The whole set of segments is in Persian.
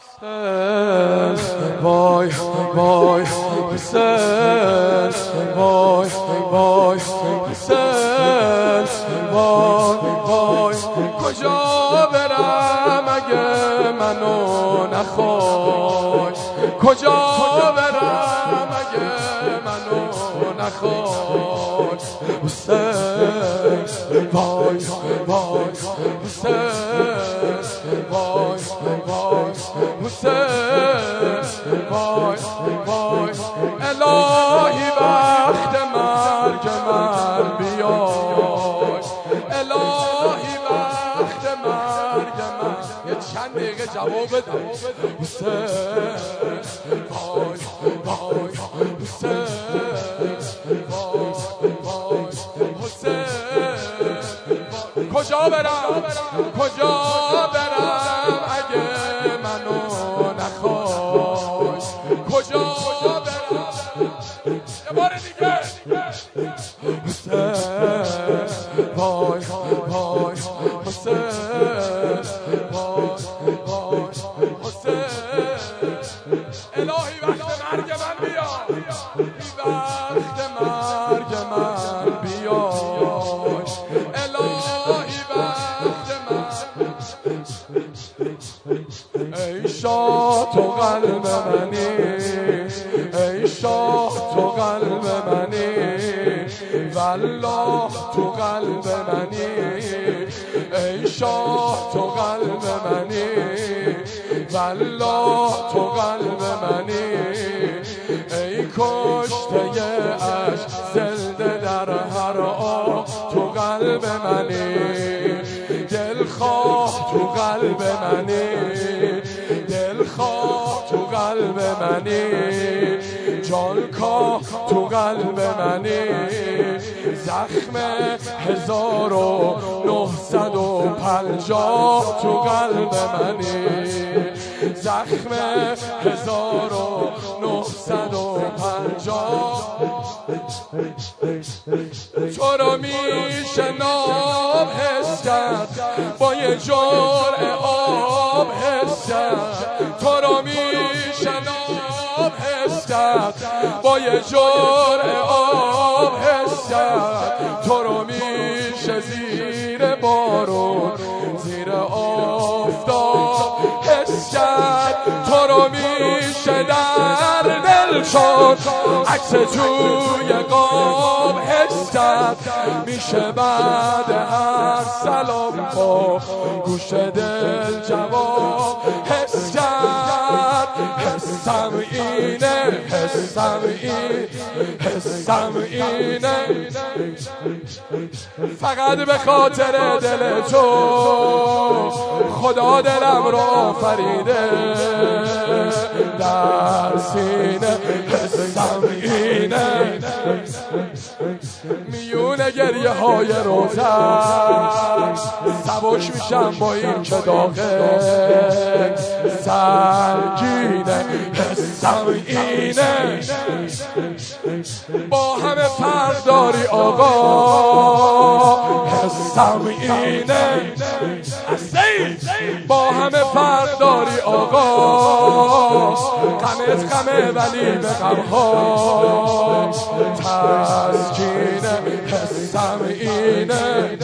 وای وای حسین، وای وای حسین، وای وای کجا برم اگه منو نخوای، کجا برم اگه منو نخوای حسین، وای وای حسین، وای وای حسین، وای وای الهی وقت مرگ من بیای، الهی وقت مرگ من یه چند دقیقه جواب بده حسین، وای وای حسین، وای وای حسین، کجا برم کجا برم اگه منو نخوای، کجا برم یه بار دیگه حسین، وای وای حسین، وای وای حسین، الهی وقت مرگ من بیا، وقت مرگ من بیا، الهی وقت ای شاه تو قلب منی، ای شاه تو قلب منی، والله تو قلب منی، ای شاه تو قلب منی، والله تو قلب منی، ای کشته اش زنده در هر آه تو قلب منی، دلخواه تو قلب منی، دلخواه تو قلب منی، جانکاه تو قلب منی، زخم 1950 تو قلب منی، زخم 1950 تو رو میشنام حس کرد، با یه جرعه آب حس کرد، تو رو میشنام حس کرد، با یه جرعه آب حس کرد، تو رو میشه زیر بارون زیر آفتاب حس کرد، تو رو میشه در دل شد عکس توی قاب حس کرد، میشه بعد هر سلام با گوش دل جواب حس کرد، حسم اینه حسم این حسم اینه، فقط به خاطر دل تو خدا دلم رو آفریده در سینه، حسم اینه، میونه گریه های روزن سبک میشم با این که داغه سنگینه، حسم اینه، با همه فرق داری آقا حسم اینه، با همه فرق داری آقا، غمت غمه ولی به غمها تسکینه، حسم اینه،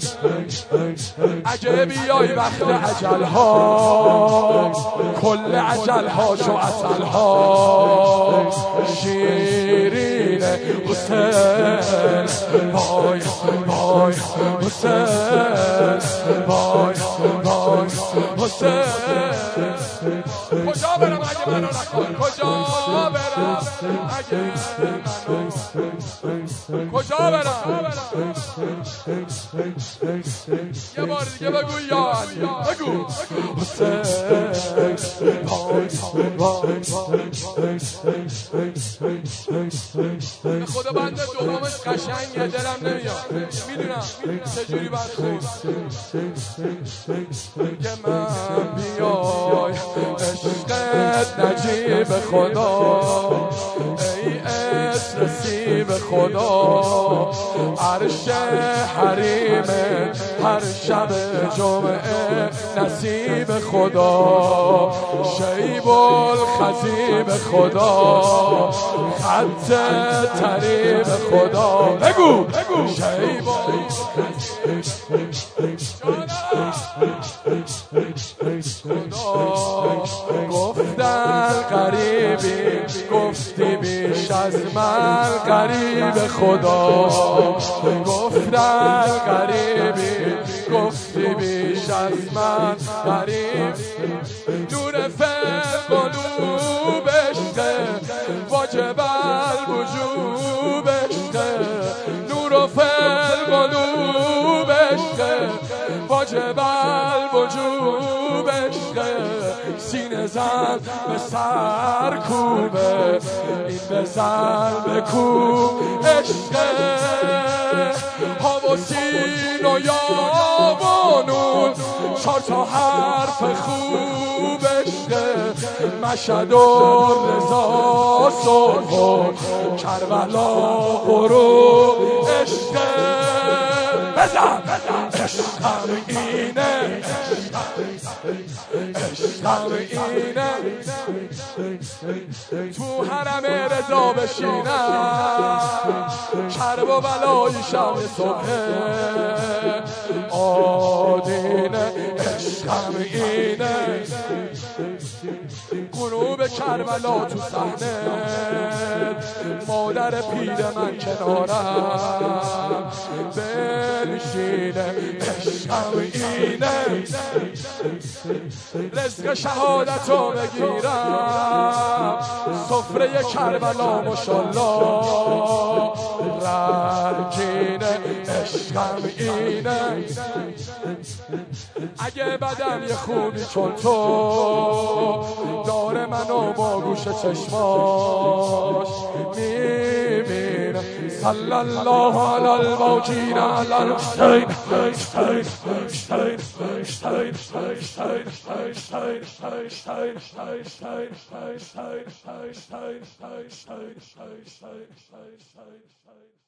اگه بیای وقت اجلها کل اجلهاش و اصلها شیرینه حسین، وای وای حسین، وای وای حسین، کجا برم اگه منو نخوای، کجا برم اگه منو، کجا برم یه بار دیگه بگو یا علی بگو حسین، به خدا بنده دومش قشنگه دلم نمیاد، میدونم چجوری باید خود که من بیای عشقت نجیب خدا، ای اسم نصیب نصیب خدا، عرش حریم هر شب جمعه نصیب خدا، شیب الخطیب خدا، خط طریب خدا. بگو شیب خدا. گفتن غریبی گفتی بیش از من غریب خدا، گفتن غریبی گفتی بیش از من غریب. نور قلوب عشق واجب الوجوب عشق، نور قلوب عشق واجب الوجوب عشق. سینه زن به سر کوبه این بزن به کوب عشق. ها و سین و یا و نون 4 تا حرف خوب عشق. مشهد و رضا صبح و کربلا غروب عشق. بزن عشقم اینه، عشقم اینه، تو حرم رضا بشینم کرب و بلای شب صبح آدینه. عشقم اینه، غروب کربلا تو صحنه، مادر پیر من کنارم بنشینه. عشقم اینه، رزق شهادتو بگیرم سفره کربلا ماشالله رنگینه. عشقم اینه، اگه بدم یه خوبی چون تو داره منو با گوش چشماش میبینه. صلی الله علی الموجین علی الحسین Stein.